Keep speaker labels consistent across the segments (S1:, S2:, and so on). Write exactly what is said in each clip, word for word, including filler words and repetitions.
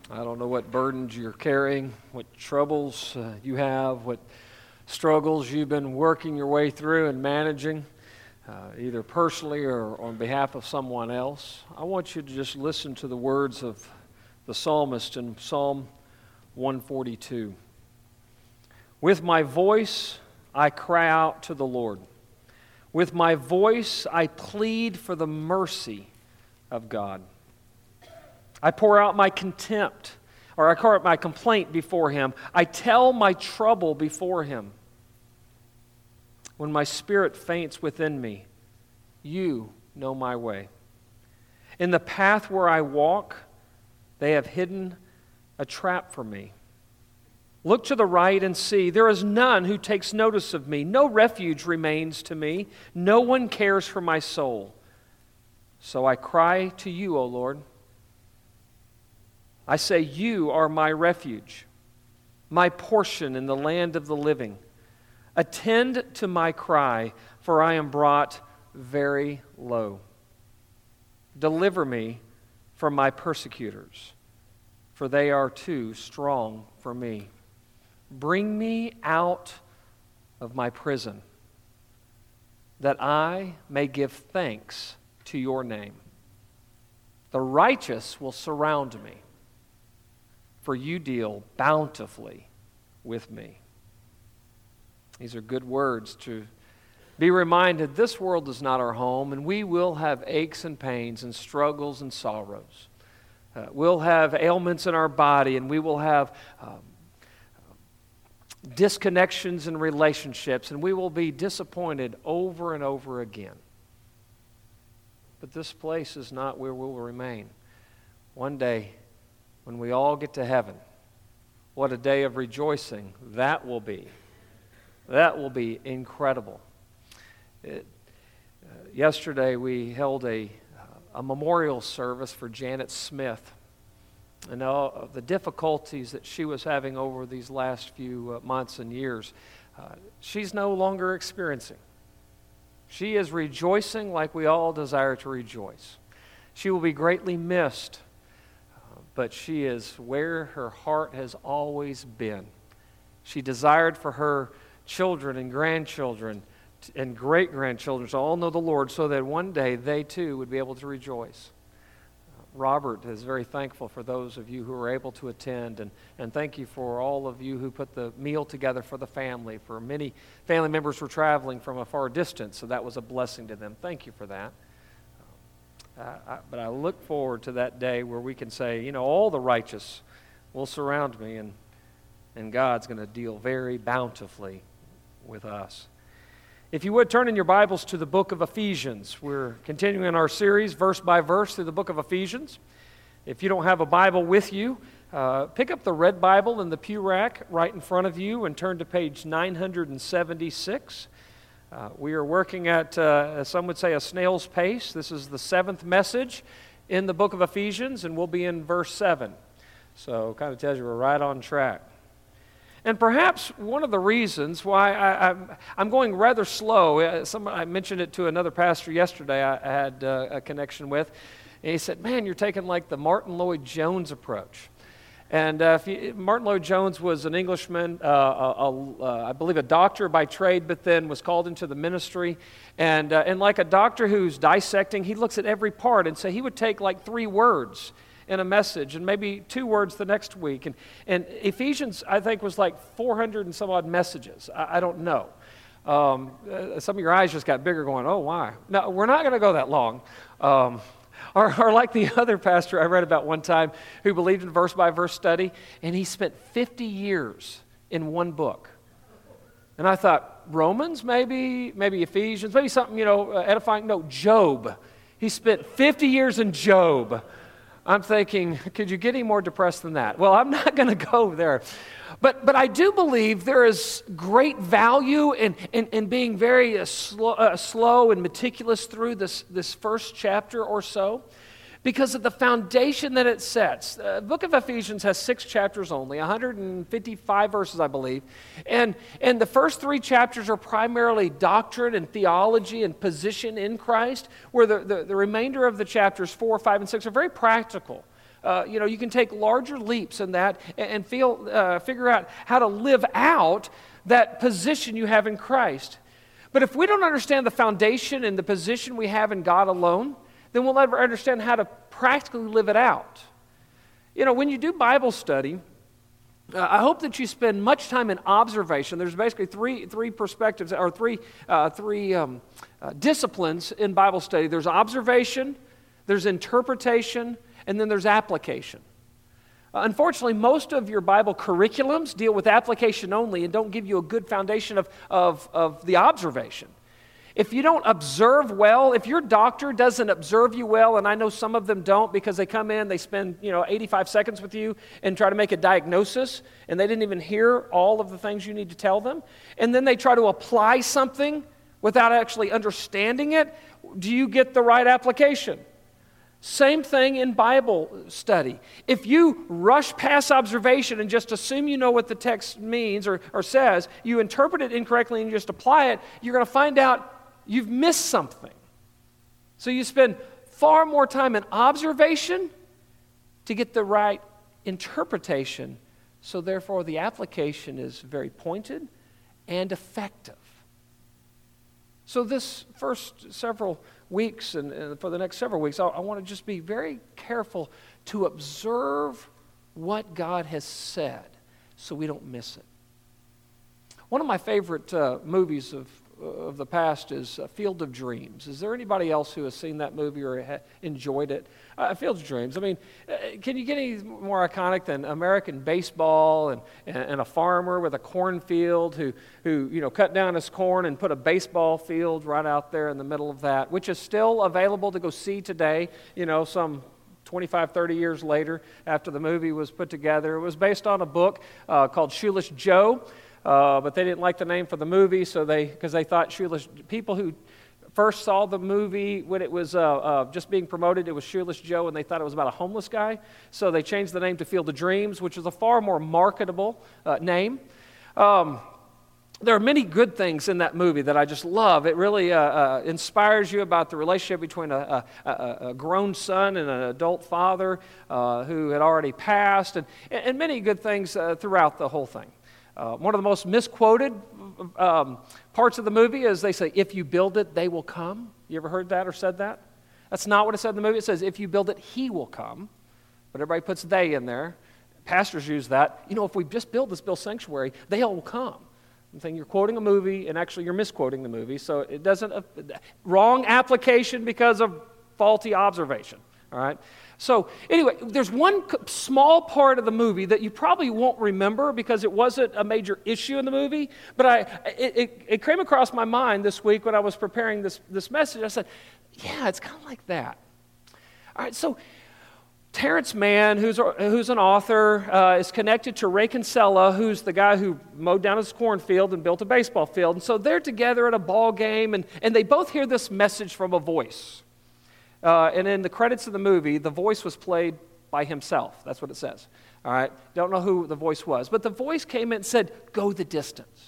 S1: I don't know what burdens you're carrying, what troubles uh, you have, what struggles you've been working your way through and managing, uh, either personally or on behalf of someone else. I want you to just listen to the words of the psalmist in Psalm one forty-two. With my voice I cry out to the Lord. With my voice I plead for the mercy of God. I pour out my contempt, or I pour out my complaint before Him. I tell my trouble before Him. When my spirit faints within me, You know my way. In the path where I walk, they have hidden a trap for me. Look to the right and see, there is none who takes notice of me. No refuge remains to me. No one cares for my soul. So I cry to You, O Lord. I say, You are my refuge, my portion in the land of the living. Attend to my cry, for I am brought very low. Deliver me from my persecutors, for they are too strong for me. Bring me out of my prison, that I may give thanks to Your name. The righteous will surround me, for You deal bountifully with me. These are good words to be reminded this world is not our home, and we will have aches and pains and struggles and sorrows. Uh, we'll have ailments in our body, and we will have um, disconnections in relationships, and we will be disappointed over and over again. But this place is not where we will remain. One day, when we all get to heaven, what a day of rejoicing that will be. That will be incredible. It, uh, yesterday we held a, a memorial service for Janet Smith and all of the difficulties that she was having over these last few uh, months and years. Uh, she's no longer experiencing. She is rejoicing like we all desire to rejoice. She will be greatly missed, uh, but she is where her heart has always been. She desired for her children and grandchildren and great-grandchildren to all know the Lord, so that one day they too would be able to rejoice. Uh, Robert is very thankful for those of you who were able to attend, and, and thank you for all of you who put the meal together for the family. For many family members were traveling from a far distance, so that was a blessing to them. Thank you for that. Uh, I, but I look forward to that day where we can say, you know, all the righteous will surround me, and, and God's going to deal very bountifully with us. If you would, turn in your Bibles to the book of Ephesians. We're continuing our series verse by verse through the book of Ephesians. If you don't have a Bible with you, uh, pick up the red Bible in the pew rack right in front of you and turn to page nine seventy-six. Uh, we are working at, uh, some would say, a snail's pace. This is the seventh message in the book of Ephesians, and we'll be in verse seven. So it kind of tells you we're right on track. And perhaps one of the reasons why I, I'm, I'm going rather slow, uh, some, I mentioned it to another pastor yesterday I, I had uh, a connection with, and he said, man, you're taking like the Martin Lloyd-Jones approach. And uh, if you, Martin Lloyd-Jones was an Englishman, uh, a, a, uh, I believe a doctor by trade, but then was called into the ministry. And, uh, and like a doctor who's dissecting, he looks at every part, and so he would take like three words in a message, and maybe two words the next week. And, and Ephesians, I think, was like four hundred and some odd messages. I, I don't know. Um, uh, some of your eyes just got bigger going, oh, why? No, we're not going to go that long. Um, or, or like the other pastor I read about one time who believed in verse-by-verse study, and he spent fifty years in one book. And I thought, Romans, maybe, maybe Ephesians, maybe something, you know, uh, edifying. No, Job. He spent fifty years in Job. I'm thinking, could you get any more depressed than that? Well, I'm not going to go there. But but I do believe there is great value in, in, in being very uh, slow, uh, slow and meticulous through this, this first chapter or so, because of the foundation that it sets. The book of Ephesians has six chapters only, one hundred fifty-five verses, I believe. And, and the first three chapters are primarily doctrine and theology and position in Christ, where the, the, the remainder of the chapters, four, five, and six, are very practical uh, you know, you can take larger leaps in that and, and feel, uh, figure out how to live out that position you have in Christ. But if we don't understand the foundation and the position we have in God alone, then we'll never understand how to practically live it out. You know, when you do Bible study, uh, I hope that you spend much time in observation. There's basically three three perspectives, or three uh, three um, uh, disciplines in Bible study. There's observation, there's interpretation, and then there's application. Uh, unfortunately, most of your Bible curriculums deal with application only and don't give you a good foundation of, of, of the observation. If you don't observe well, if your doctor doesn't observe you well, and I know some of them don't because they come in, they spend, you know, eighty-five seconds with you and try to make a diagnosis, and they didn't even hear all of the things you need to tell them, and then they try to apply something without actually understanding it, do you get the right application? Same thing in Bible study. If you rush past observation and just assume you know what the text means or, or says, you interpret it incorrectly and you just apply it, you're going to find out you've missed something. So you spend far more time in observation to get the right interpretation. So therefore, the application is very pointed and effective. So this first several weeks and, and for the next several weeks, I, I want to just be very careful to observe what God has said so we don't miss it. One of my favorite uh, movies of of the past is uh, Field of Dreams. Is there anybody else who has seen that movie or ha- enjoyed it? Uh, Field of Dreams. I mean, uh, can you get any more iconic than American baseball and, and, and a farmer with a cornfield who, who, you know, cut down his corn and put a baseball field right out there in the middle of that, which is still available to go see today, you know, some twenty-five, thirty years later after the movie was put together. It was based on a book uh, called Shoeless Joe. Uh, but they didn't like the name for the movie, so they because they thought Shoeless people who first saw the movie when it was uh, uh, just being promoted, it was Shoeless Joe, and they thought it was about a homeless guy. So they changed the name to Field of Dreams, which is a far more marketable uh, name. Um, there are many good things in that movie that I just love. It really uh, uh, inspires you about the relationship between a, a, a grown son and an adult father uh, who had already passed, and, and many good things uh, throughout the whole thing. Uh, one of the most misquoted um, parts of the movie is they say, if you build it, they will come. You ever heard that or said that? That's not what it said in the movie. It says, if you build it, he will come. But everybody puts they in there. Pastors use that. You know, if we just build this Bill Sanctuary, they all will come. I'm saying you're quoting a movie, and actually you're misquoting the movie. So it doesn't, uh, wrong application because of faulty observation. All right? So anyway, there's one small part of the movie that you probably won't remember because it wasn't a major issue in the movie, but I it, it, it came across my mind this week when I was preparing this, this message. I said, yeah, it's kind of like that. All right, so Terrence Mann, who's, who's an author, uh, is connected to Ray Kinsella, who's the guy who mowed down his cornfield and built a baseball field. And so they're together at a ball game, and, and they both hear this message from a voice. Uh, and in the credits of the movie, the voice was played by himself. That's what it says. All right? Don't know who the voice was. But the voice came in and said, go the distance.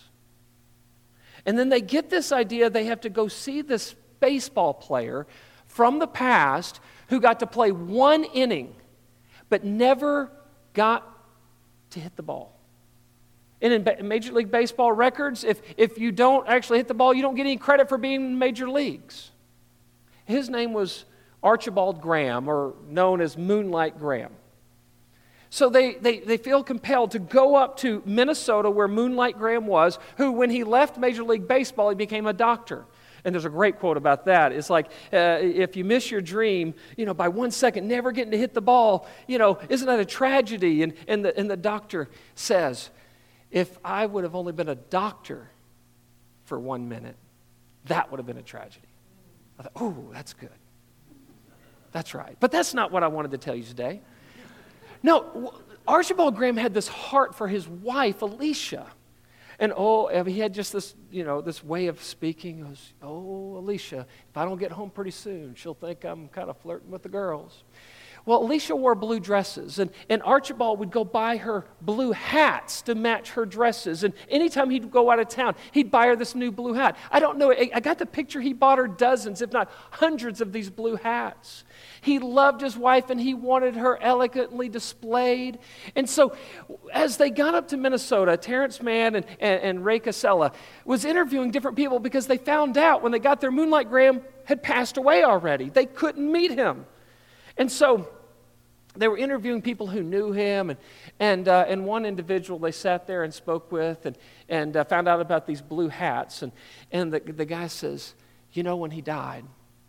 S1: And then they get this idea they have to go see this baseball player from the past who got to play one inning but never got to hit the ball. And in ba- Major League Baseball records, if, if you don't actually hit the ball, you don't get any credit for being in major leagues. His name was Archibald Graham, or known as Moonlight Graham. So they, they, they feel compelled to go up to Minnesota where Moonlight Graham was, who when he left Major League Baseball, he became a doctor. And there's a great quote about that. It's like, uh, if you miss your dream, you know, by one second, never getting to hit the ball, you know, isn't that a tragedy? And, and, the, and the doctor says, if I would have only been a doctor for one minute, that would have been a tragedy. I thought, oh, that's good. That's right. But that's not what I wanted to tell you today. No, Archibald Graham had this heart for his wife, Alicia. And oh, he had just this, you know, this way of speaking. He goes, oh, Alicia, if I don't get home pretty soon, she'll think I'm kind of flirting with the girls. Well, Alicia wore blue dresses, and, and Archibald would go buy her blue hats to match her dresses. And anytime he'd go out of town, he'd buy her this new blue hat. I don't know, I, I got the picture, he bought her dozens, if not hundreds of these blue hats. He loved his wife, and he wanted her elegantly displayed. And so as they got up to Minnesota, Terrence Mann and, and, and Ray Casella was interviewing different people because they found out when they got there, Moonlight Graham had passed away already. They couldn't meet him. And so they were interviewing people who knew him, and and, uh, and one individual they sat there and spoke with and, and uh, found out about these blue hats. And, and the, the guy says, you know, when he died,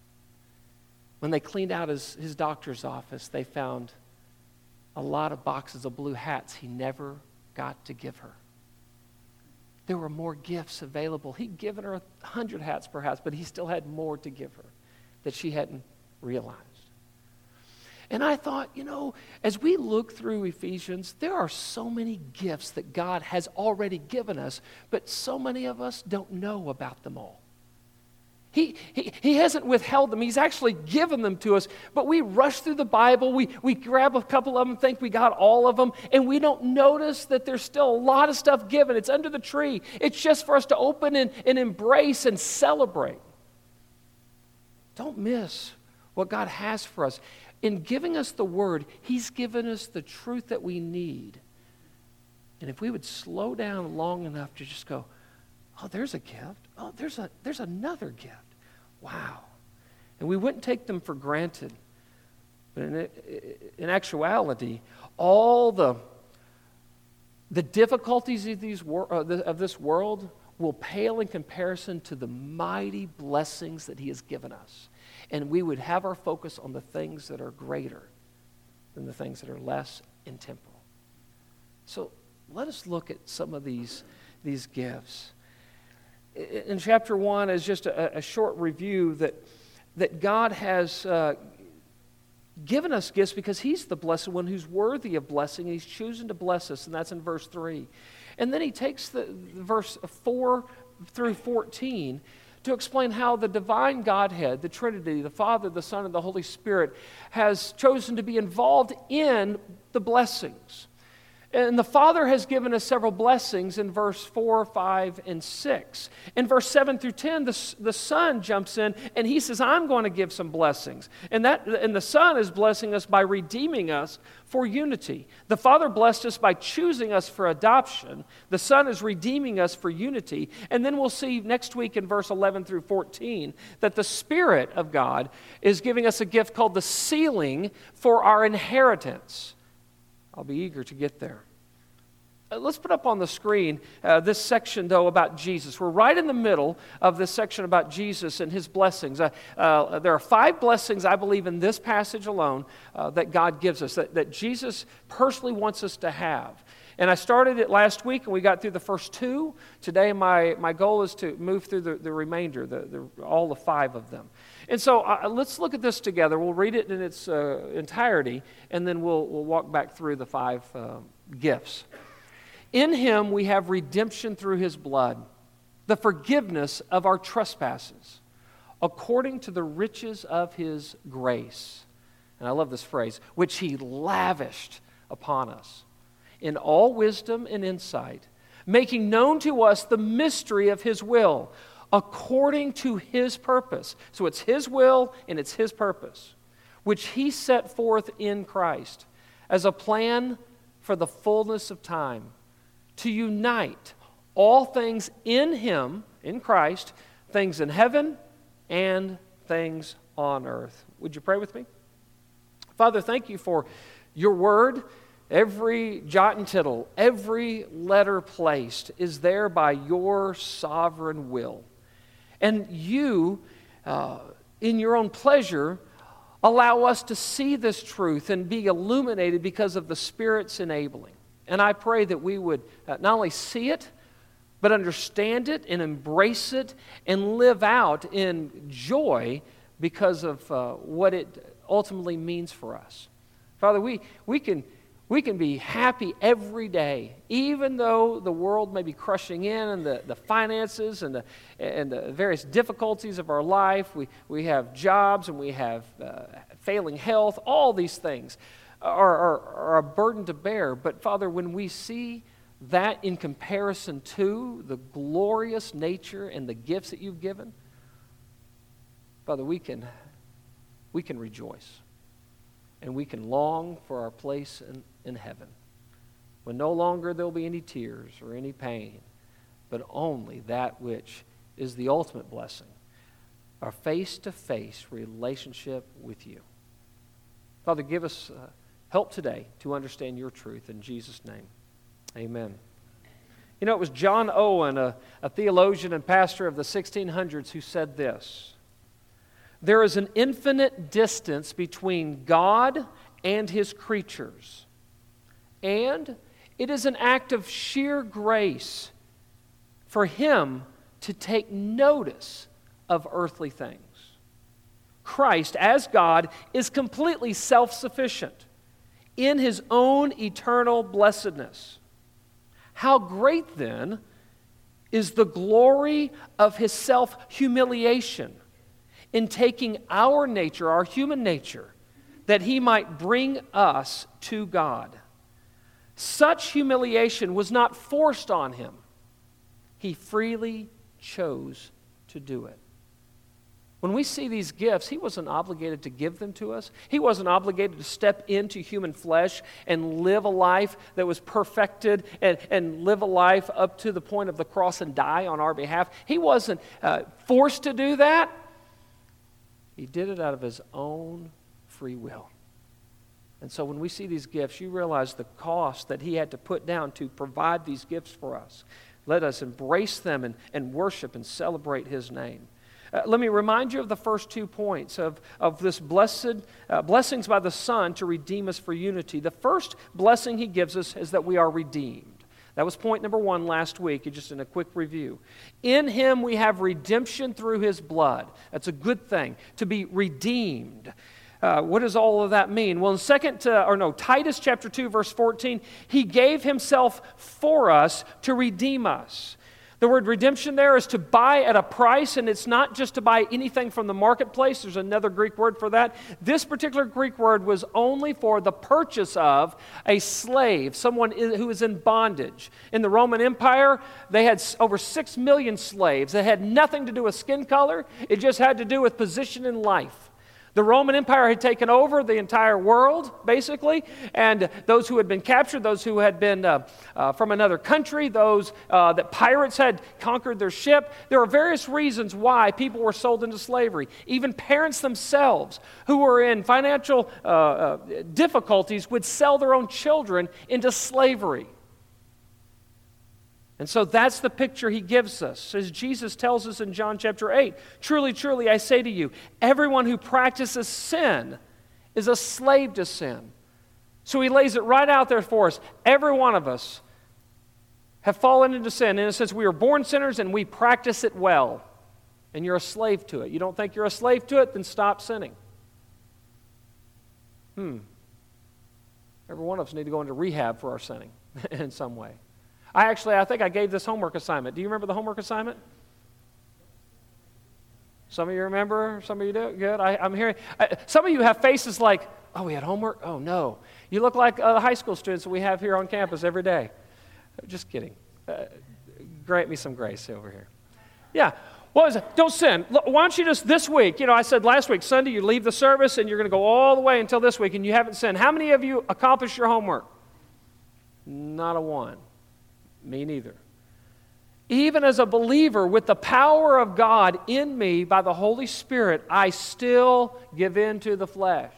S1: when they cleaned out his, his doctor's office, they found a lot of boxes of blue hats he never got to give her. There were more gifts available. He'd given her a hundred hats perhaps, but he still had more to give her that she hadn't realized. And I thought, you know, as we look through Ephesians, there are so many gifts that God has already given us, but so many of us don't know about them all. He, he, he hasn't withheld them. He's actually given them to us, but we rush through the Bible, we, we grab a couple of them, think we got all of them, and we don't notice that there's still a lot of stuff given. It's under the tree. It's just for us to open and, and embrace and celebrate. Don't miss what God has for us. In giving us the Word, He's given us the truth that we need. And if we would slow down long enough to just go, oh, there's a gift. Oh, there's a there's another gift. Wow. And we wouldn't take them for granted. But in, in actuality, all the, the difficulties of, these, of this world will pale in comparison to the mighty blessings that He has given us. And we would have our focus on the things that are greater than the things that are less and temporal. So let us look at some of these, these gifts. In chapter one is just a, a short review that, that God has uh, given us gifts because He's the blessed one who's worthy of blessing, and He's chosen to bless us, and that's in verse three. And then He takes the, the verse four through fourteen to explain how the divine Godhead, the Trinity, the Father, the Son, and the Holy Spirit, has chosen to be involved in the blessings. And the Father has given us several blessings in verse four, five, and six. In verse seven through ten, the, the Son jumps in and He says, I'm going to give some blessings. And, that, and the Son is blessing us by redeeming us for unity. The Father blessed us by choosing us for adoption. The Son is redeeming us for unity. And then we'll see next week in verse eleven through fourteen that the Spirit of God is giving us a gift called the sealing for our inheritance. I'll be eager to get there. Uh, let's put up on the screen uh, this section, though, about Jesus. We're right in the middle of this section about Jesus and His blessings. Uh, uh, there are five blessings, I believe, in this passage alone uh, that God gives us, that, that Jesus personally wants us to have. And I started it last week, and we got through the first two. Today, my, my goal is to move through the, the remainder, the, the, all the five of them. And so uh, let's look at this together. We'll read it in its uh, entirety, and then we'll, we'll walk back through the five uh, gifts. In Him we have redemption through His blood, the forgiveness of our trespasses, according to the riches of His grace. And I love this phrase, which He lavished upon us in all wisdom and insight, making known to us the mystery of His will, according to His purpose. So it's His will and it's His purpose, which He set forth in Christ as a plan for the fullness of time, to unite all things in Him, in Christ, things in heaven and things on earth. Would you pray with me? Father, thank You for Your word. Every jot and tittle, every letter placed is there by Your sovereign will. And You, uh, in Your own pleasure, allow us to see this truth and be illuminated because of the Spirit's enabling. And I pray that we would uh, not only see it, but understand it and embrace it and live out in joy because of uh, what it ultimately means for us. Father, we, we can We can be happy every day, even though the world may be crushing in and the, the finances and the, and the various difficulties of our life. We, we have jobs and we have uh, failing health. All these things are, are, are a burden to bear. But Father, when we see that in comparison to the glorious nature and the gifts that you've given, Father, we can, we can rejoice. And we can long for our place in, in heaven, when no longer there'll be any tears or any pain, but only that which is the ultimate blessing, our face-to-face relationship with you. Father, give us uh, help today to understand your truth. In Jesus' name, amen. You know, it was John Owen, a, a theologian and pastor of the sixteen hundreds, who said this: there is an infinite distance between God and His creatures, and it is an act of sheer grace for Him to take notice of earthly things. Christ, as God, is completely self-sufficient in His own eternal blessedness. How great, then, is the glory of His self-humiliation in taking our nature, our human nature, that He might bring us to God. Such humiliation was not forced on Him. He freely chose to do it. When we see these gifts, He wasn't obligated to give them to us. He wasn't obligated to step into human flesh and live a life that was perfected and, and live a life up to the point of the cross and die on our behalf. He wasn't uh, forced to do that. He did it out of His own free will. And so when we see these gifts, you realize the cost that He had to put down to provide these gifts for us. Let us embrace them and, and worship and celebrate His name. Uh, let me remind you of the first two points of, of this blessed uh, blessings by the Son to redeem us for unity. The first blessing He gives us is that we are redeemed. That was point number one last week, just in a quick review. In Him we have redemption through His blood. That's a good thing, to be redeemed. Uh, what does all of that mean? Well, in second, uh, or no, Titus chapter two, verse fourteen, He gave Himself for us to redeem us. The word redemption there is to buy at a price, and it's not just to buy anything from the marketplace. There's another Greek word for that. This particular Greek word was only for the purchase of a slave, someone who is in bondage. In the Roman Empire, they had over six million slaves. It had nothing to do with skin color. It just had to do with position in life. The Roman Empire had taken over the entire world, basically, and those who had been captured, those who had been uh, uh, from another country, those uh, that pirates had conquered their ship. There were various reasons why people were sold into slavery. Even parents themselves, who were in financial uh, uh, difficulties, would sell their own children into slavery. And so that's the picture He gives us. As Jesus tells us in John chapter eight, truly, truly, I say to you, everyone who practices sin is a slave to sin. So He lays it right out there for us. Every one of us have fallen into sin. And it says we are born sinners and we practice it well. And you're a slave to it. You don't think you're a slave to it? Then stop sinning. Hmm. Every one of us need to go into rehab for our sinning in some way. I actually, I think I gave this homework assignment. Do you remember the homework assignment? Some of you remember? Some of you do? Good. I, I'm hearing. I, some of you have faces like, oh, we had homework? Oh, no. You look like uh, the high school students that we have here on campus every day. Just kidding. Uh, grant me some grace over here. Yeah. What is it? Don't sin. Look, why don't you just this week, you know, I said last week, Sunday, you leave the service and you're going to go all the way until this week and you haven't sinned. How many of you accomplished your homework? Not a one. Me neither. Even as a believer, with the power of God in me by the Holy Spirit, I still give in to the flesh.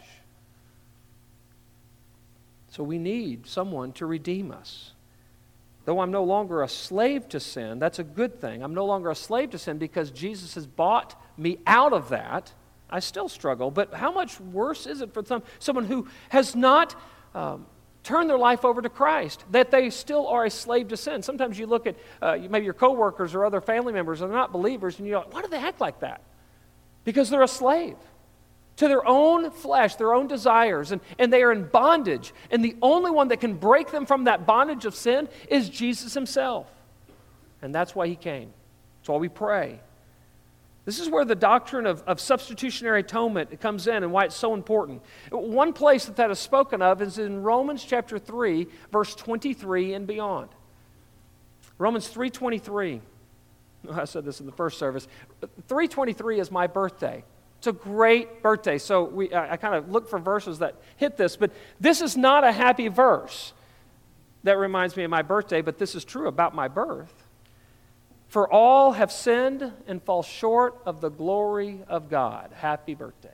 S1: So we need someone to redeem us. Though I'm no longer a slave to sin, that's a good thing. I'm no longer a slave to sin because Jesus has bought me out of that. I still struggle, but how much worse is it for some, someone who has not um, turn their life over to Christ, that they still are a slave to sin? Sometimes you look at uh, maybe your coworkers or other family members, and they're not believers, and you're like, why do they act like that? Because they're a slave. to their own flesh, their own desires, and, and they are in bondage. And the only one that can break them from that bondage of sin is Jesus himself. And that's why he came. That's why we pray. This is where the doctrine of, of substitutionary atonement comes in and why it's so important. One place that that is spoken of is in Romans chapter three, verse twenty-three and beyond. Romans three twenty-three. I said this in the first service. three twenty-three is my birthday. It's a great birthday. So we, I, I kind of look for verses that hit this, but this is not a happy verse that reminds me of my birthday, but this is true about my birth. For all have sinned and fall short of the glory of God. Happy birthday.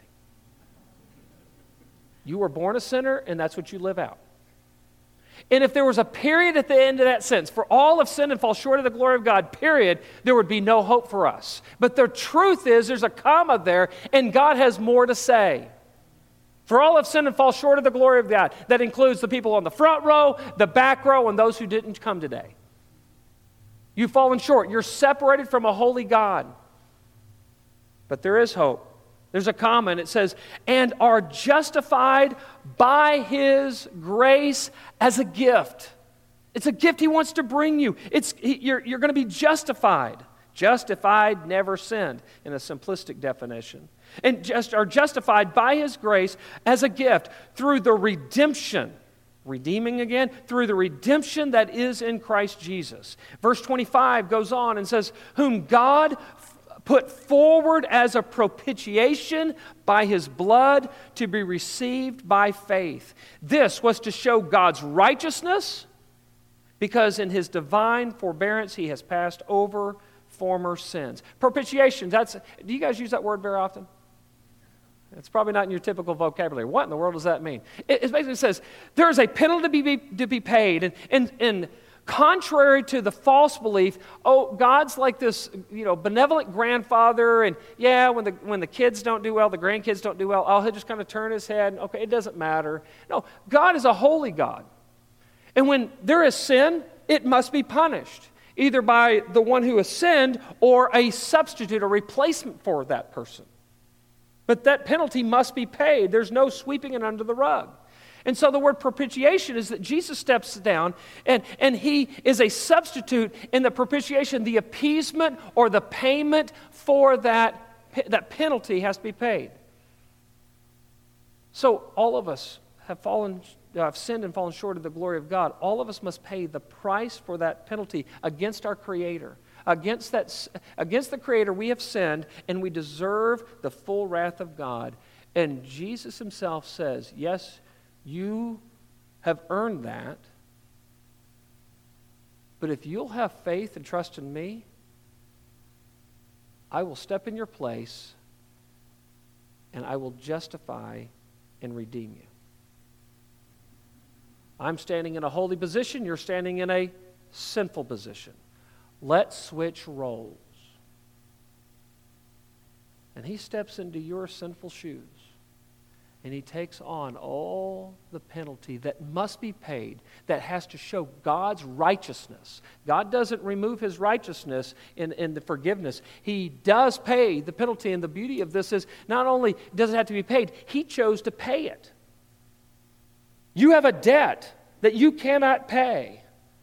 S1: You were born a sinner, and that's what you live out. And if there was a period at the end of that sentence, for all have sinned and fall short of the glory of God, period, there would be no hope for us. But the truth is, there's a comma there, and God has more to say. For all have sinned and fall short of the glory of God. That includes the people on the front row, the back row, and those who didn't come today. You've fallen short. You're separated from a holy God. But there is hope. There's a comma, and it says, and are justified by his grace as a gift. It's a gift he wants to bring you. It's, you're, you're going to be justified. Justified, never sinned, in a simplistic definition. And just are justified by his grace as a gift through the redemption. Redeeming again, through the redemption that is in Christ Jesus. Verse twenty-five goes on and says, whom God f- put forward as a propitiation by his blood to be received by faith. This was to show God's righteousness, because in his divine forbearance he has passed over former sins. Propitiation, that's, do you guys use that word very often? It's probably not in your typical vocabulary. What in the world does that mean? It, it basically says there is a penalty to be, to be paid. And, and, and contrary to the false belief, oh, God's like this, you know, benevolent grandfather. And yeah, when the, when the kids don't do well, the grandkids don't do well, oh, he'll just kind of turn his head. And, okay, it doesn't matter. No, God is a holy God. And when there is sin, it must be punished, either by the one who has sinned or a substitute, a replacement for that person. But that penalty must be paid. There's no sweeping it under the rug. And so the word propitiation is that Jesus steps down and, and he is a substitute in the propitiation. The appeasement or the payment for that, that penalty has to be paid. So all of us have fallen, have sinned and fallen short of the glory of God. All of us must pay the price for that penalty against our Creator. Against that, against the Creator, we have sinned, and we deserve the full wrath of God. And Jesus himself says, yes, you have earned that, but if you'll have faith and trust in me, I will step in your place, and I will justify and redeem you. I'm standing in a holy position, you're standing in a sinful position. Let's switch roles. And he steps into your sinful shoes, and he takes on all the penalty that must be paid, that has to show God's righteousness. God doesn't remove his righteousness in, in the forgiveness. He does pay the penalty, and the beauty of this is not only does it have to be paid, he chose to pay it. You have a debt that you cannot pay.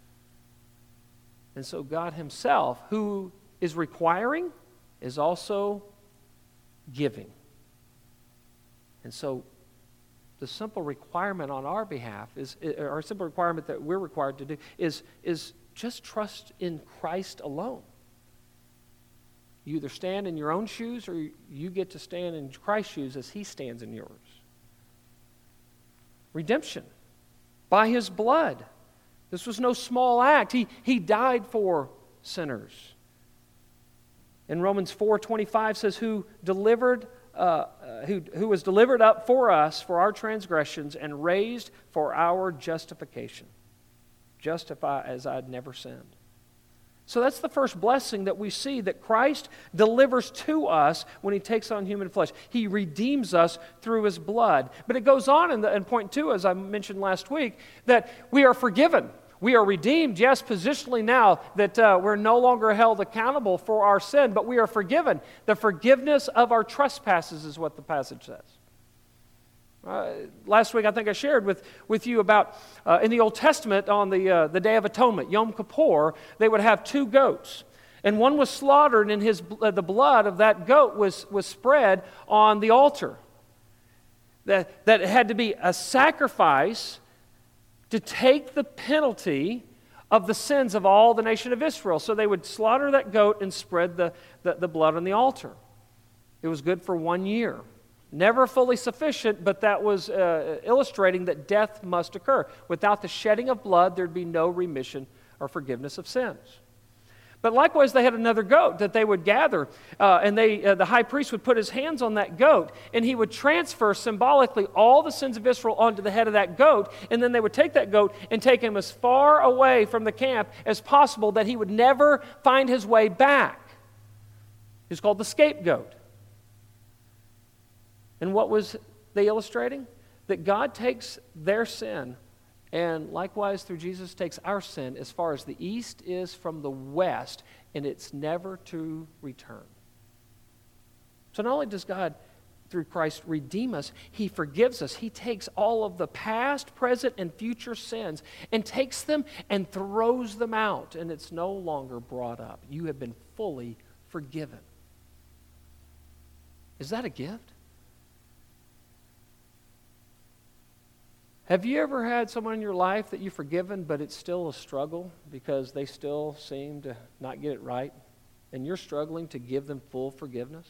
S1: And so God himself, who is requiring, is also giving. And so the simple requirement on our behalf is, or a simple requirement that we're required to do is, is just trust in Christ alone. You either stand in your own shoes or you get to stand in Christ's shoes as he stands in yours. Redemption by his blood. This was no small act. He, he died for sinners. And Romans four twenty-five says, who delivered, uh, uh, who, who was delivered up for us for our transgressions and raised for our justification. Justify as I'd never sinned. So that's the first blessing that we see that Christ delivers to us when he takes on human flesh. He redeems us through his blood. But it goes on in, the, in point two, as I mentioned last week, that we are forgiven. We are redeemed, yes, positionally now that uh, we're no longer held accountable for our sin, but we are forgiven. The forgiveness of our trespasses is what the passage says. Uh, last week I think I shared with, with you about uh, in the Old Testament on the, uh, the Day of Atonement, Yom Kippur, they would have two goats. And one was slaughtered, and his, uh, the blood of that goat was, was spread on the altar. That, that it had to be a sacrifice to take the penalty of the sins of all the nation of Israel. So they would slaughter that goat and spread the, the, the blood on the altar. It was good for one year. Never fully sufficient, but that was uh, illustrating that death must occur. Without the shedding of blood, there'd be no remission or forgiveness of sins. But likewise, they had another goat that they would gather, uh, and they, uh, the high priest would put his hands on that goat, and he would transfer symbolically all the sins of Israel onto the head of that goat, and then they would take that goat and take him as far away from the camp as possible that he would never find his way back. It's called the scapegoat. And what was they illustrating? That God takes their sin, and likewise, through Jesus, takes our sin as far as the east is from the west, and it's never to return. So not only does God, through Christ, redeem us, He forgives us. He takes all of the past, present, and future sins and takes them and throws them out, and it's no longer brought up. You have been fully forgiven. Is that a gift? Have you ever had someone in your life that you've forgiven, but it's still a struggle because they still seem to not get it right, and you're struggling to give them full forgiveness?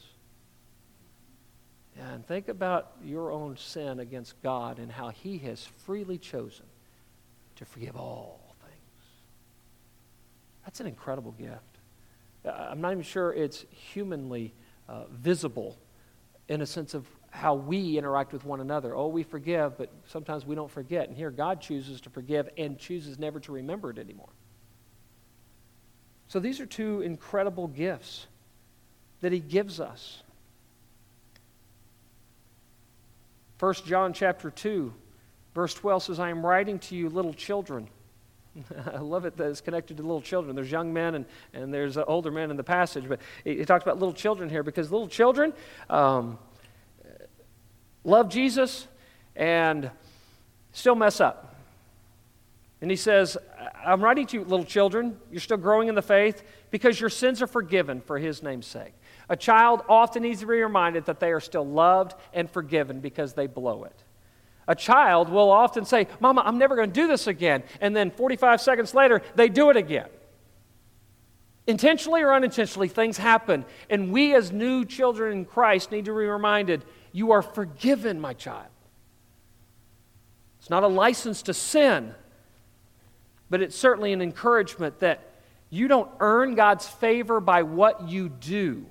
S1: Yeah, and think about your own sin against God and how He has freely chosen to forgive all things. That's an incredible gift. I'm not even sure it's humanly uh, visible in a sense of how we interact with one another. Oh, we forgive, but sometimes we don't forget. And here God chooses to forgive and chooses never to remember it anymore. So these are two incredible gifts that He gives us. First John chapter two, verse twelve says, I am writing to you little children. I love it that it's connected to little children. There's young men and, and there's uh, older men in the passage, but he, he talks about little children here because little children um, love Jesus and still mess up. And he says, I'm writing to you, little children, you're still growing in the faith because your sins are forgiven for His name's sake. A child often needs to be reminded that they are still loved and forgiven because they blow it. A child will often say, Mama, I'm never going to do this again. And then forty-five seconds later, they do it again. Intentionally or unintentionally, things happen. And we as new children in Christ need to be reminded, you are forgiven, my child. It's not a license to sin, but it's certainly an encouragement that you don't earn God's favor by what you do.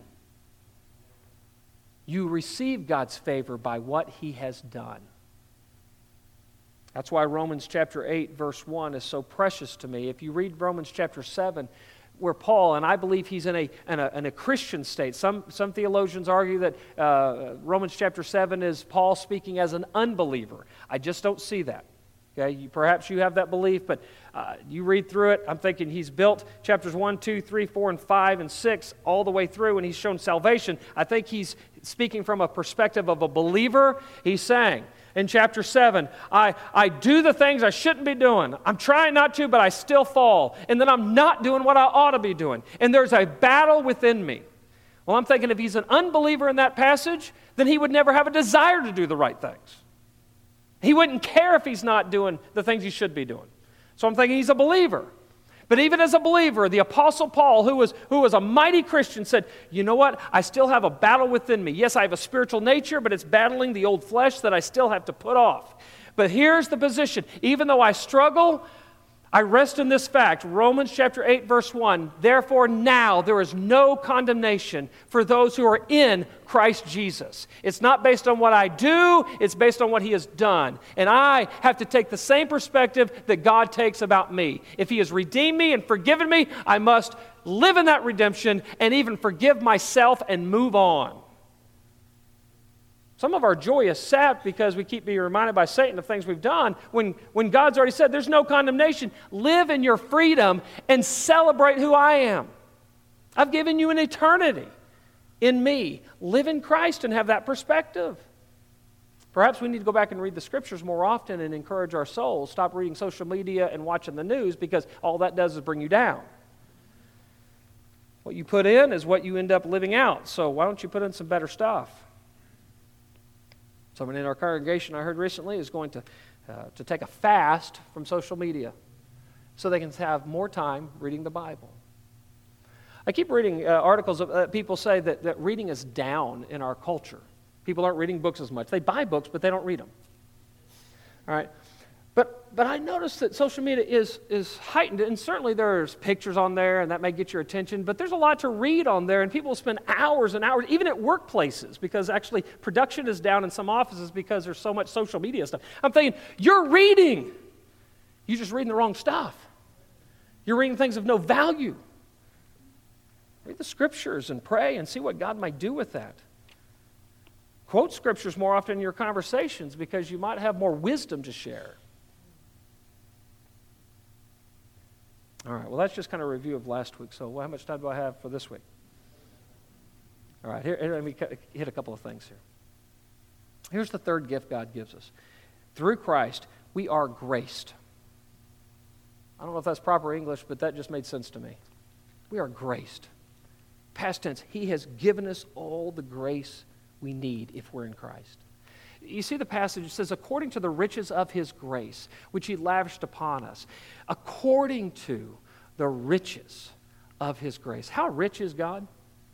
S1: You receive God's favor by what He has done. That's why Romans chapter eight, verse one is so precious to me. If you read Romans chapter seven, where Paul, and I believe he's in a, in a, in a Christian state. Some, some theologians argue that uh, Romans chapter seven is Paul speaking as an unbeliever. I just don't see that. Okay, you, perhaps you have that belief, but uh, you read through it, I'm thinking he's built chapters one, two, three, four, and five, and six all the way through, and he's shown salvation. I think he's speaking from a perspective of a believer. He's saying, in chapter seven, I, I do the things I shouldn't be doing. I'm trying not to, but I still fall. And then I'm not doing what I ought to be doing. And there's a battle within me. Well, I'm thinking if he's an unbeliever in that passage, then he would never have a desire to do the right things. He wouldn't care if he's not doing the things he should be doing. So I'm thinking he's a believer. But even as a believer, the Apostle Paul, who was, who was a mighty Christian, said, you know what? I still have a battle within me. Yes, I have a spiritual nature, but it's battling the old flesh that I still have to put off. But here's the position. Even though I struggle, I rest in this fact. Romans chapter eight, verse one, therefore now there is no condemnation for those who are in Christ Jesus. It's not based on what I do, it's based on what He has done. And I have to take the same perspective that God takes about me. If He has redeemed me and forgiven me, I must live in that redemption and even forgive myself and move on. Some of our joy is sapped because we keep being reminded by Satan of things we've done when, when God's already said there's no condemnation. Live in your freedom and celebrate who I am. I've given you an eternity in me. Live in Christ and have that perspective. Perhaps we need to go back and read the Scriptures more often and encourage our souls. Stop reading social media and watching the news, because all that does is bring you down. What you put in is what you end up living out. So why don't you put in some better stuff? Someone in our congregation I heard recently is going to, uh, to take a fast from social media so they can have more time reading the Bible. I keep reading uh, articles of uh, people say that, that reading is down in our culture. People aren't reading books as much. They buy books, but they don't read them. All right? But but I noticed that social media is, is heightened, and certainly there's pictures on there, and that may get your attention, but there's a lot to read on there, and people spend hours and hours, even at workplaces, because actually production is down in some offices because there's so much social media stuff. I'm thinking, you're reading. You're just reading the wrong stuff. You're reading things of no value. Read the Scriptures and pray and see what God might do with that. Quote Scriptures more often in your conversations, because you might have more wisdom to share. All right, well, that's just kind of a review of last week. So how much time do I have for this week? All right, here, let me hit a couple of things here. Here's the third gift God gives us. Through Christ, we are graced. I don't know if that's proper English, but that just made sense to me. We are graced. Past tense, He has given us all the grace we need if we're in Christ. You see the passage, it says, according to the riches of His grace, which He lavished upon us. According to the riches of His grace. How rich is God?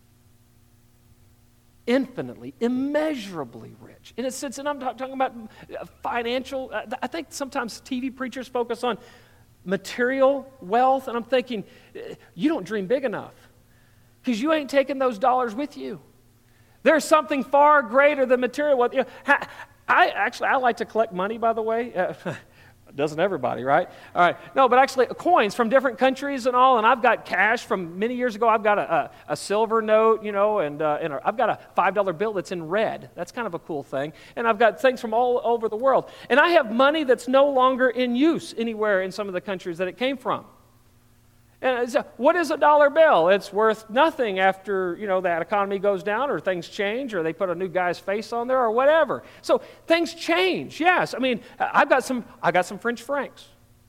S1: Infinitely, immeasurably rich. In a sense, and I'm talking about financial, I think sometimes T V preachers focus on material wealth, and I'm thinking, you don't dream big enough, because you ain't taking those dollars with you. There's something far greater than material wealth. You know, I actually, I like to collect money, by the way. Uh, doesn't everybody, right? All right. No, but actually coins from different countries and all, and I've got cash from many years ago. I've got a, a, a silver note, you know, and, uh, and a, I've got a five dollar bill that's in red. That's kind of a cool thing. And I've got things from all over the world. And I have money that's no longer in use anywhere in some of the countries that it came from. And so what is a dollar bill? It's worth nothing after, you know, that economy goes down or things change or they put a new guy's face on there or whatever. So things change, yes. I mean, I've got some, I got some French francs.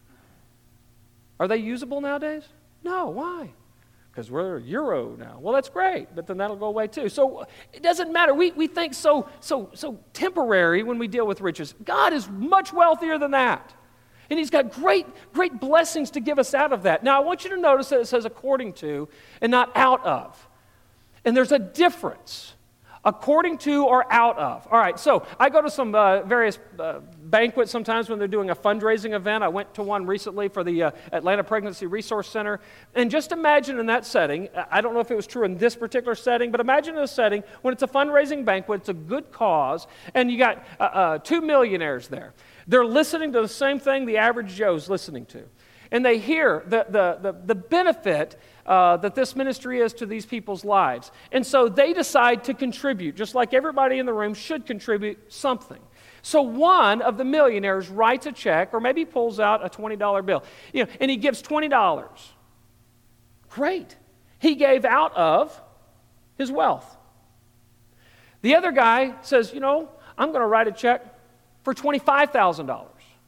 S1: Are they usable nowadays? No, why? Because we're euro now. Well, that's great, but then that'll go away too. So it doesn't matter. We, we think so, so, so temporary when we deal with riches. God is much wealthier than that. And He's got great, great blessings to give us out of that. Now, I want you to notice that it says according to and not out of. And there's a difference. According to or out of. All right, so I go to some uh, various uh, banquets sometimes when they're doing a fundraising event. I went to one recently for the uh, Atlanta Pregnancy Resource Center. And just imagine in that setting, I don't know if it was true in this particular setting, but imagine in a setting when it's a fundraising banquet, it's a good cause, and you got uh, uh, two millionaires there. They're listening to the same thing the average Joe's listening to. And they hear the, the, the, the benefit uh, that this ministry is to these people's lives. And so they decide to contribute, just like everybody in the room should contribute something. So one of the millionaires writes a check, or maybe pulls out a twenty dollar bill, you know, and he gives twenty dollars. Great. He gave out of his wealth. The other guy says, you know, I'm going to write a check for twenty-five thousand dollars.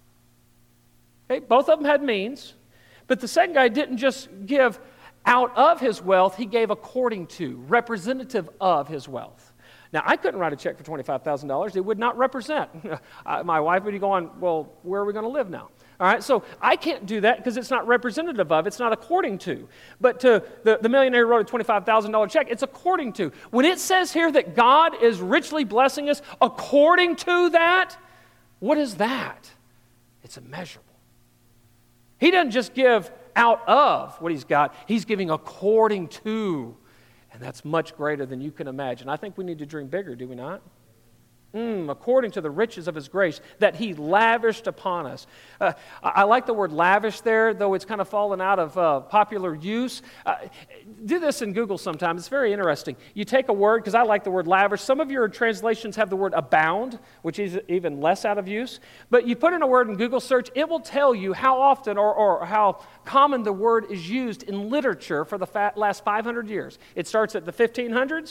S1: Okay, both of them had means, but the second guy didn't just give out of his wealth, he gave according to, representative of his wealth. Now, I couldn't write a check for twenty-five thousand dollars. It would not represent. My wife would be going, well, where are we going to live now? All right, so I can't do that because it's not representative of, it's not according to. But to the, the millionaire who wrote a twenty-five thousand dollar check, it's according to. When it says here that God is richly blessing us according to that, what is that? It's immeasurable. He doesn't just give out of what He's got. He's giving according to. And that's much greater than you can imagine. I think we need to dream bigger, do we not? Mm, according to the riches of His grace that He lavished upon us. Uh, I, I like the word lavish there, though it's kind of fallen out of uh, popular use. Uh, do this in Google sometime. It's very interesting. You take a word, because I like the word lavish. Some of your translations have the word abound, which is even less out of use. But you put in a word in Google search, it will tell you how often or, or how common the word is used in literature for the fa- last five hundred years. It starts at the fifteen hundreds.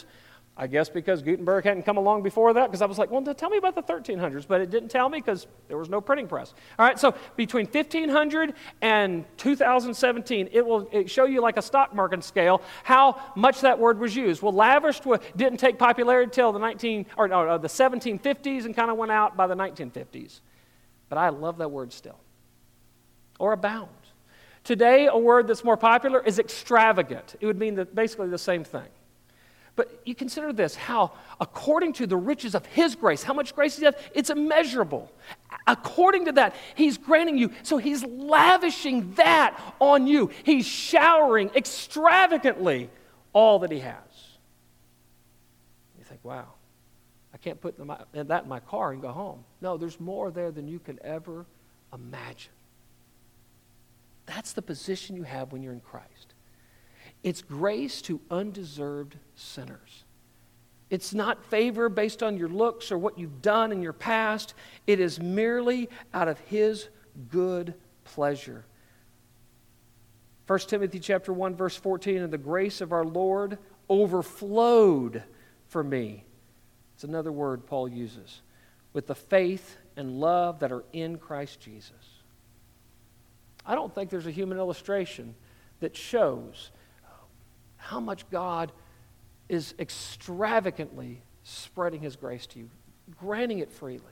S1: I guess because Gutenberg hadn't come along before that, because I was like, well, tell me about the thirteen hundreds, but it didn't tell me because there was no printing press. All right, so between fifteen hundred and two thousand seventeen, it will it show you like a stock market scale how much that word was used. Well, lavished didn't take popularity until the nineteen or no, the seventeen fifties and kind of went out by the nineteen fifties. But I love that word still. Or abound. Today, a word that's more popular is extravagant. It would mean the, basically the same thing. But you consider this, how according to the riches of His grace, how much grace He has, it's immeasurable. According to that, He's granting you. So He's lavishing that on you. He's showering extravagantly all that He has. You think, wow, I can't put that in my car and go home. No, there's more there than you could ever imagine. That's the position you have when you're in Christ. It's grace to undeserved sinners. It's not favor based on your looks or what you've done in your past. It is merely out of His good pleasure. First Timothy chapter one, verse fourteen, and the grace of our Lord overflowed for me. It's another word Paul uses. With the faith and love that are in Christ Jesus. I don't think there's a human illustration that shows how much God is extravagantly spreading His grace to you, granting it freely.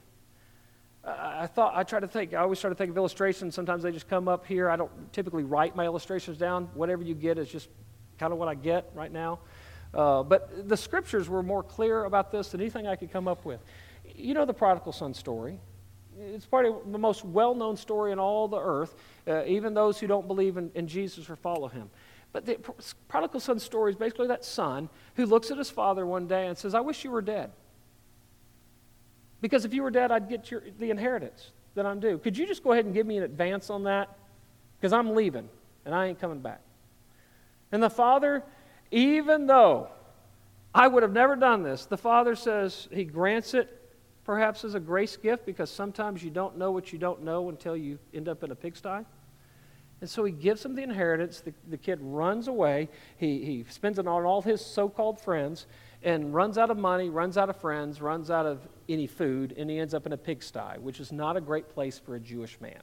S1: I thought, I try to think, I always try to think of illustrations. Sometimes they just come up here. I don't typically write my illustrations down. Whatever you get is just kind of what I get right now. Uh, but the scriptures were more clear about this than anything I could come up with. You know the prodigal son story. It's probably the most well-known story in all the earth, uh, even those who don't believe in, in Jesus or follow Him. But the prodigal son story is basically that son who looks at his father one day and says, I wish you were dead. Because if you were dead, I'd get your, the inheritance that I'm due. Could you just go ahead and give me an advance on that? Because I'm leaving, and I ain't coming back. And the father, even though I would have never done this, the father says he grants it perhaps as a grace gift, because sometimes you don't know what you don't know until you end up in a pigsty. And so he gives him the inheritance. The, the kid runs away. He, he spends it on all his so-called friends and runs out of money, runs out of friends, runs out of any food, and he ends up in a pigsty, which is not a great place for a Jewish man.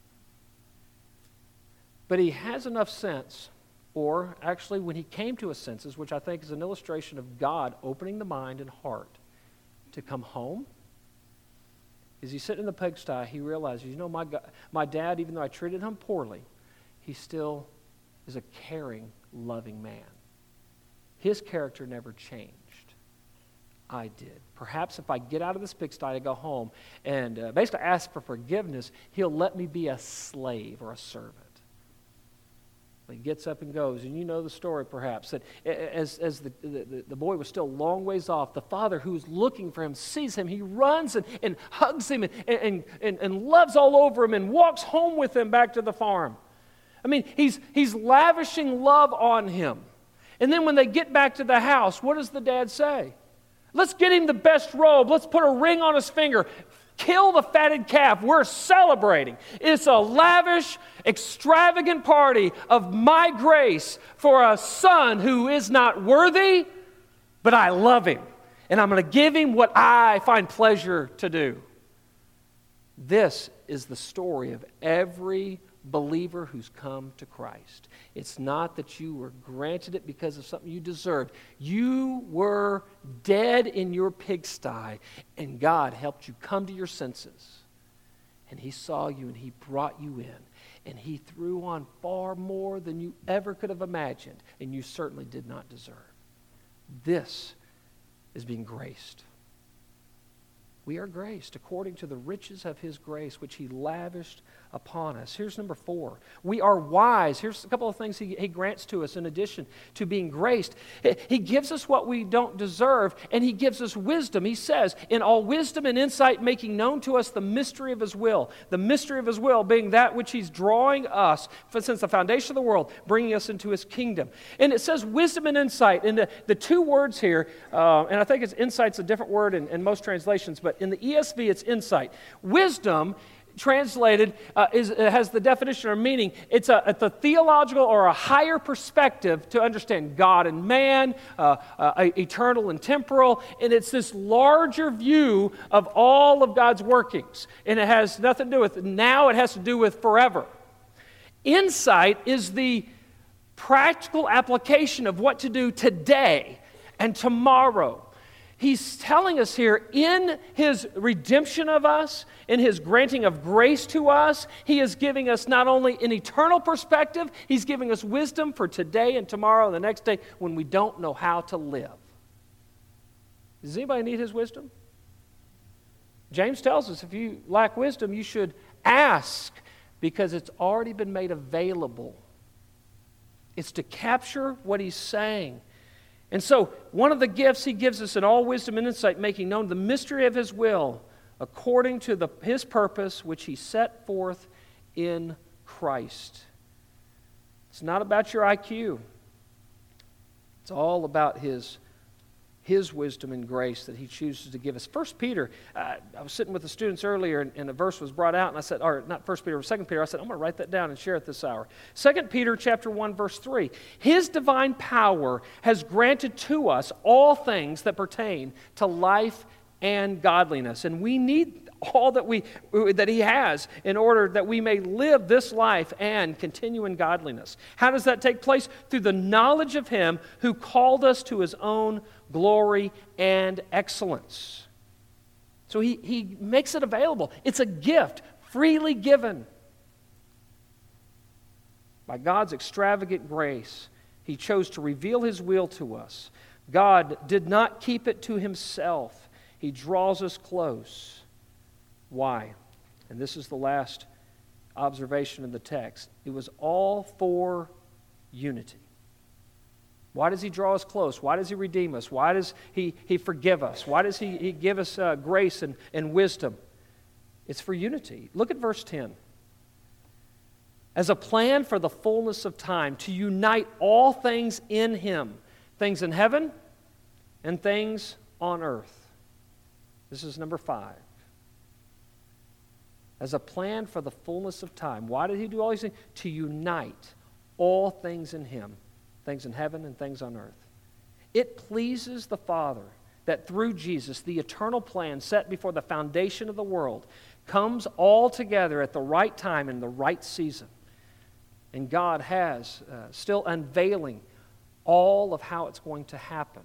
S1: But he has enough sense, or actually when he came to his senses, which I think is an illustration of God opening the mind and heart to come home. As he's sitting in the pigsty, he realizes, you know, my, God, my dad, even though I treated him poorly, he still is a caring, loving man. His character never changed. I did. Perhaps if I get out of this pigsty to go home and uh, basically ask for forgiveness, He'll let me be a slave or a servant. But he gets up and goes, and you know the story perhaps, that as, as the, the, the boy was still a long ways off, the father who's looking for him sees him. He runs and, and hugs him and, and, and, and loves all over him and walks home with him back to the farm. I mean, he's, he's lavishing love on him. And then when they get back to the house, what does the dad say? Let's get him the best robe. Let's put a ring on his finger. Kill the fatted calf. We're celebrating. It's a lavish, extravagant party of my grace for a son who is not worthy, but I love him. And I'm going to give him what I find pleasure to do. This is the story of every believer who's come to Christ. It's not that you were granted it because of something you deserved. You were dead in your pigsty, and God helped you come to your senses. And He saw you, and He brought you in, and He threw on far more than you ever could have imagined, and you certainly did not deserve. This is being graced. We are graced according to the riches of His grace, which He lavished upon us. Here's number four. We are wise. Here's a couple of things He, he grants to us in addition to being graced. He gives us what we don't deserve, and He gives us wisdom. He says, in all wisdom and insight, making known to us the mystery of His will. The mystery of His will being that which He's drawing us since the foundation of the world, bringing us into His kingdom. And it says wisdom and insight. And the, the two words here, uh, and I think it's insight's a different word in, in most translations, but in the E S V it's insight. Wisdom translated uh, is, it has the definition or meaning. It's a, it's a theological or a higher perspective to understand God and man, uh, uh, eternal and temporal, and it's this larger view of all of God's workings. And it has nothing to do with now, it has to do with forever. Insight is the practical application of what to do today and tomorrow. He's telling us here, in His redemption of us, in His granting of grace to us, He is giving us not only an eternal perspective, He's giving us wisdom for today and tomorrow and the next day when we don't know how to live. Does anybody need His wisdom? James tells us if you lack wisdom, you should ask, because it's already been made available. It's to capture what He's saying. And so, one of the gifts He gives us in all wisdom and insight, making known the mystery of His will, according to the, His purpose, which He set forth in Christ. It's not about your I Q. It's all about His, His wisdom and grace that He chooses to give us. First Peter, uh, I was sitting with the students earlier, and, and a verse was brought out, and I said, or not First Peter, Second Peter, I said, I'm going to write that down and share it this hour. Second Peter chapter one, verse three. His divine power has granted to us all things that pertain to life and godliness. And we need all that we that He has in order that we may live this life and continue in godliness. How does that take place? Through the knowledge of Him who called us to His own glory and excellence. So he, he makes it available. It's a gift, freely given. By God's extravagant grace, He chose to reveal His will to us. God did not keep it to Himself. He draws us close. Why? And this is the last observation in the text. It was all for unity. Why does He draw us close? Why does He redeem us? Why does He, he forgive us? Why does He, he give us uh, grace and, and wisdom? It's for unity. Look at verse ten. As a plan for the fullness of time, to unite all things in Him, things in heaven and things on earth. This is number five. As a plan for the fullness of time. Why did He do all these things? To unite all things in Him, things in heaven and things on earth. It pleases the Father that through Jesus, the eternal plan set before the foundation of the world comes all together at the right time in the right season. And God has uh, still unveiling all of how it's going to happen.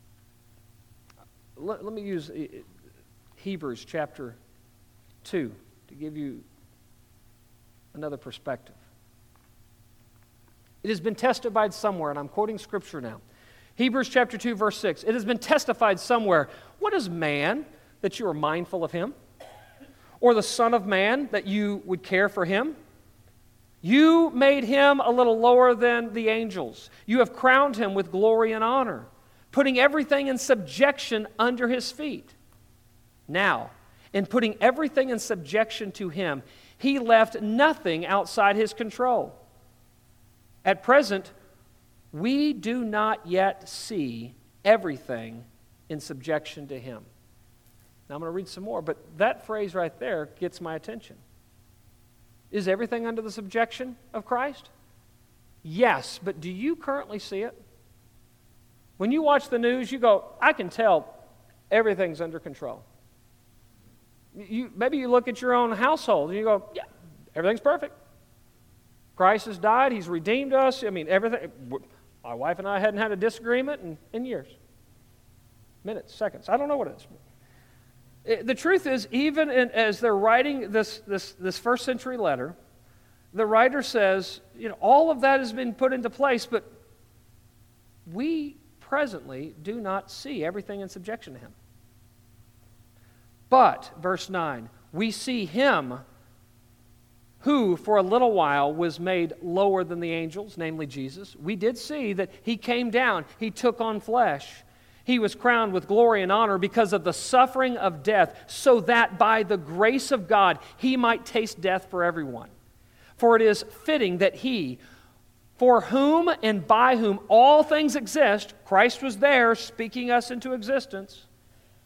S1: Let, let me use Hebrews chapter two to give you another perspective. It has been testified somewhere, and I'm quoting Scripture now. Hebrews chapter two, verse six. It has been testified somewhere. What is man that you are mindful of him? Or the Son of Man that you would care for him? You made him a little lower than the angels. You have crowned him with glory and honor, putting everything in subjection under his feet. Now, in putting everything in subjection to him, he left nothing outside his control. At present, we do not yet see everything in subjection to him. Now I'm going to read some more, but that phrase right there gets my attention. Is everything under the subjection of Christ? Yes, but do you currently see it? When you watch the news, you go, I can tell everything's under control. You, maybe you look at your own household and you go, yeah, everything's perfect. Christ has died. He's redeemed us. I mean, everything. My wife and I hadn't had a disagreement in, in years. Minutes, seconds. I don't know what it is. It, the truth is, even in, as they're writing this, this, this first century letter, the writer says, you know, all of that has been put into place, but we presently do not see everything in subjection to him. But, verse nine, we see him who for a little while was made lower than the angels, namely Jesus. We did see that he came down, he took on flesh. He was crowned with glory and honor because of the suffering of death, so that by the grace of God he might taste death for everyone. For it is fitting that he, for whom and by whom all things exist, Christ was there speaking us into existence,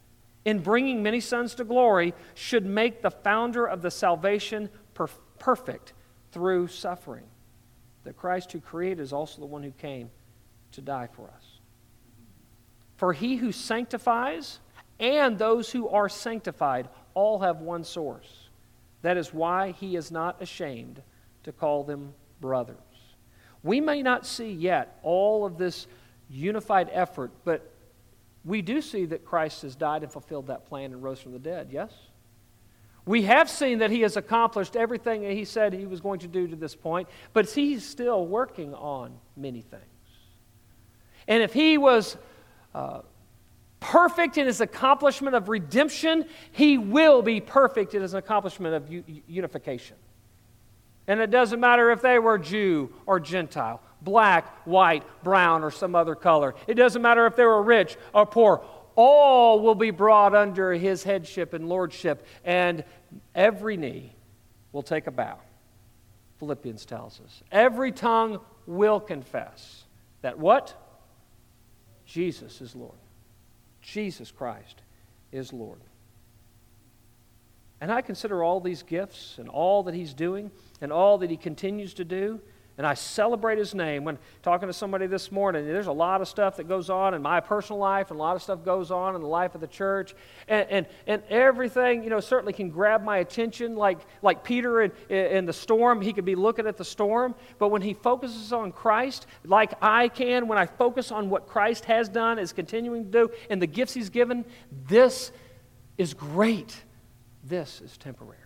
S1: in bringing many sons to glory, should make the founder of the salvation per- perfect through suffering. The Christ who created is also the one who came to die for us. For he who sanctifies and those who are sanctified all have one source. That is why he is not ashamed to call them brothers. We may not see yet all of this unified effort, but we do see that Christ has died and fulfilled that plan and rose from the dead, yes? We have seen that he has accomplished everything that he said he was going to do to this point, but he's still working on many things. And if he was uh, perfect in his accomplishment of redemption, he will be perfect in his accomplishment of u- unification. And it doesn't matter if they were Jew or Gentile, black, white, brown, or some other color. It doesn't matter if they were rich or poor. All will be brought under his headship and lordship, and every knee will take a bow. Philippians tells us. Every tongue will confess that what? Jesus is Lord. Jesus Christ is Lord. And I consider all these gifts and all that he's doing and all that he continues to do, and I celebrate his name. When talking to somebody this morning, there's a lot of stuff that goes on in my personal life, and a lot of stuff goes on in the life of the church, and and, and everything, you know, certainly can grab my attention, like, like Peter in, in the storm. He could be looking at the storm, but when he focuses on Christ, like I can, when I focus on what Christ has done, is continuing to do, and the gifts he's given, this is great. This is temporary.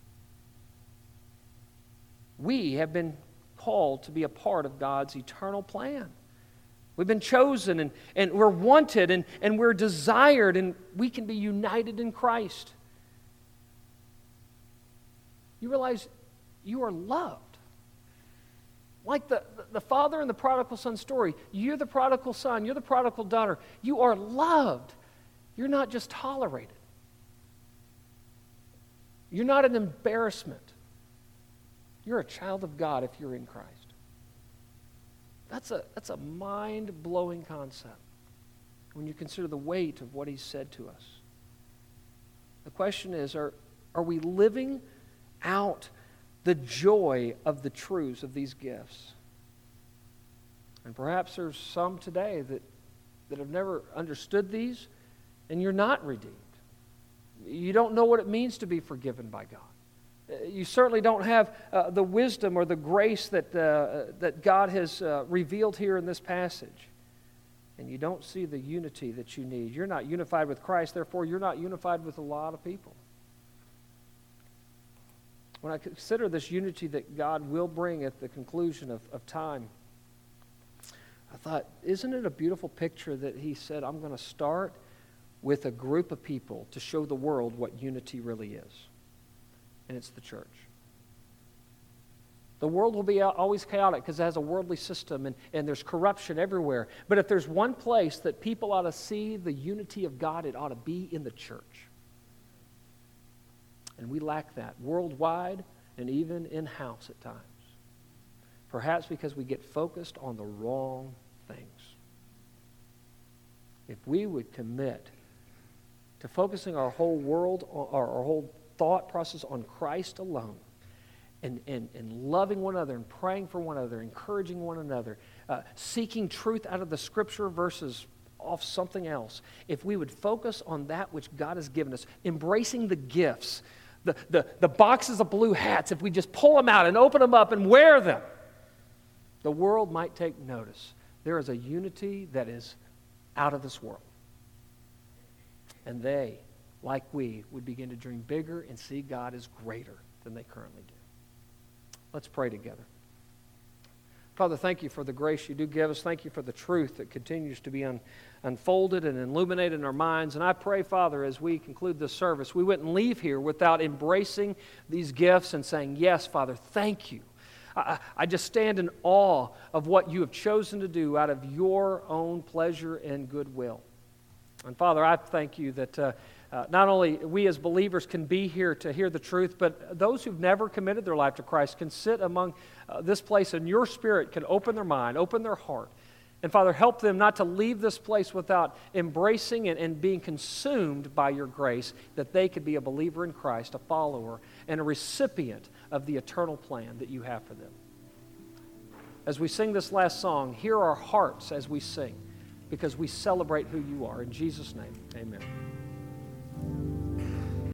S1: We have been called to be a part of God's eternal plan. We've been chosen, and, and we're wanted, and, and we're desired, and we can be united in Christ. You realize you are loved. Like the, the father in the prodigal son story, you're the prodigal son, you're the prodigal daughter. You are loved. You're not just tolerated. You're not an embarrassment. You're a child of God if you're in Christ. That's a, that's a mind-blowing concept when you consider the weight of what he's said to us. The question is, are, are we living out the joy of the truths of these gifts? And perhaps there's some today that, that have never understood these, and you're not redeemed. You don't know what it means to be forgiven by God. You certainly don't have uh, the wisdom or the grace that, uh, that God has uh, revealed here in this passage. And you don't see the unity that you need. You're not unified with Christ, therefore you're not unified with a lot of people. When I consider this unity that God will bring at the conclusion of, of time, I thought, isn't it a beautiful picture that he said, I'm going to start with a group of people to show the world what unity really is. And it's the church. The world will be always chaotic because it has a worldly system, and, and there's corruption everywhere. But if there's one place that people ought to see the unity of God, it ought to be in the church. And we lack that worldwide and even in-house at times. Perhaps because we get focused on the wrong things. If we would commit to focusing our whole world, our, our whole thought process on Christ alone, and, and, and loving one another and praying for one another, encouraging one another, uh, seeking truth out of the Scripture versus off something else. If we would focus on that which God has given us, embracing the gifts, the, the, the boxes of blue hats, if we just pull them out and open them up and wear them, the world might take notice. There is a unity that is out of this world. And they, like we, would begin to dream bigger and see God as greater than they currently do. Let's pray together. Father, thank you for the grace you do give us. Thank you for the truth that continues to be un- unfolded and illuminated in our minds. And I pray, Father, as we conclude this service, we wouldn't leave here without embracing these gifts and saying, yes, Father, thank you. I, I just stand in awe of what you have chosen to do out of your own pleasure and goodwill. And Father, I thank you that uh, uh, not only we as believers can be here to hear the truth, but those who've never committed their life to Christ can sit among uh, this place, and your Spirit can open their mind, open their heart, And Father, help them not to leave this place without embracing and, and being consumed by your grace, that they could be a believer in Christ, a follower, and a recipient of the eternal plan that you have for them. As we sing this last song, hear our hearts as we sing, because we celebrate who you are. In Jesus' name, amen.